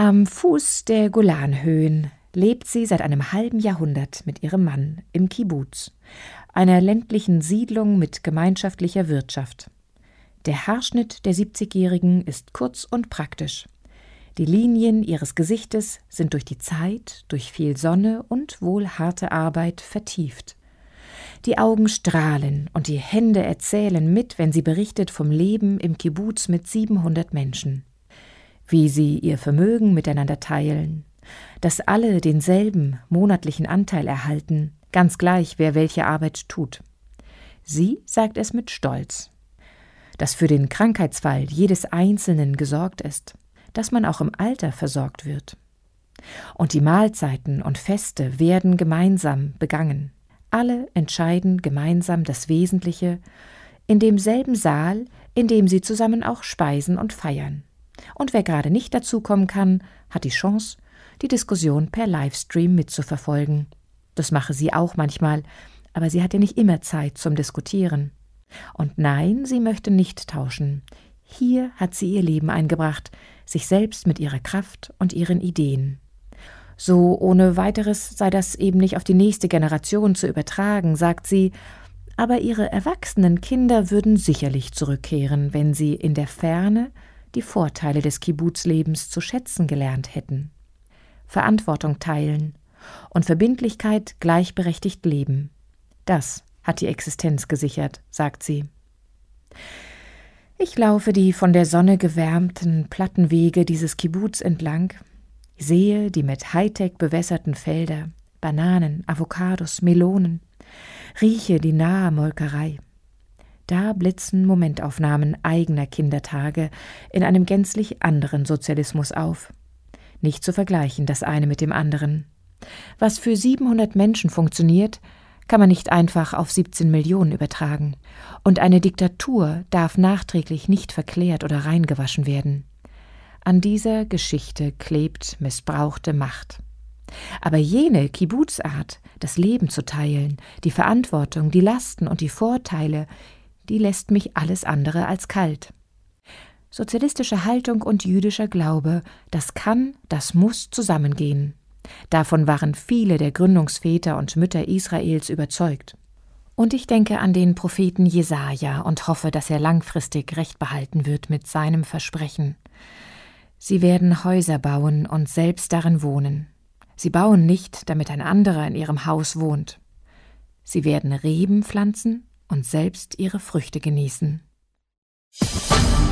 Am Fuß der Golanhöhen lebt sie seit einem halben Jahrhundert mit ihrem Mann im Kibbuz, einer ländlichen Siedlung mit gemeinschaftlicher Wirtschaft. Der Haarschnitt der 70-Jährigen ist kurz und praktisch. Die Linien ihres Gesichtes sind durch die Zeit, durch viel Sonne und wohl harte Arbeit vertieft. Die Augen strahlen und die Hände erzählen mit, wenn sie berichtet vom Leben im Kibbuz mit 700 Menschen. Wie sie ihr Vermögen miteinander teilen, dass alle denselben monatlichen Anteil erhalten, ganz gleich, wer welche Arbeit tut. Sie sagt es mit Stolz, dass für den Krankheitsfall jedes Einzelnen gesorgt ist, dass man auch im Alter versorgt wird. Und die Mahlzeiten und Feste werden gemeinsam begangen. Alle entscheiden gemeinsam das Wesentliche in demselben Saal, in dem sie zusammen auch speisen und feiern. Und wer gerade nicht dazukommen kann, hat die Chance, die Diskussion per Livestream mitzuverfolgen. Das mache sie auch manchmal, aber sie hat ja nicht immer Zeit zum Diskutieren. Und nein, sie möchte nicht tauschen. Hier hat sie ihr Leben eingebracht, sich selbst mit ihrer Kraft und ihren Ideen. So ohne weiteres sei das eben nicht auf die nächste Generation zu übertragen, sagt sie, aber ihre erwachsenen Kinder würden sicherlich zurückkehren, wenn sie in der Ferne die Vorteile des Kibbuz-Lebens zu schätzen gelernt hätten. Verantwortung teilen und Verbindlichkeit gleichberechtigt leben. Das hat die Existenz gesichert, sagt sie. Ich laufe die von der Sonne gewärmten Plattenwege dieses Kibbuz entlang, sehe die mit Hightech bewässerten Felder, Bananen, Avocados, Melonen, rieche die nahe Molkerei. Da blitzen Momentaufnahmen eigener Kindertage in einem gänzlich anderen Sozialismus auf. Nicht zu vergleichen, das eine mit dem anderen. Was für 700 Menschen funktioniert, kann man nicht einfach auf 17 Millionen übertragen. Und eine Diktatur darf nachträglich nicht verklärt oder reingewaschen werden. An dieser Geschichte klebt missbrauchte Macht. Aber jene Kibbuz-Art, das Leben zu teilen, die Verantwortung, die Lasten und die Vorteile, die lässt mich alles andere als kalt. Sozialistische Haltung und jüdischer Glaube, das kann, das muss zusammengehen. Davon waren viele der Gründungsväter und Mütter Israels überzeugt. Und ich denke an den Propheten Jesaja und hoffe, dass er langfristig Recht behalten wird mit seinem Versprechen. Sie werden Häuser bauen und selbst darin wohnen. Sie bauen nicht, damit ein anderer in ihrem Haus wohnt. Sie werden Reben pflanzen und selbst ihre Früchte genießen.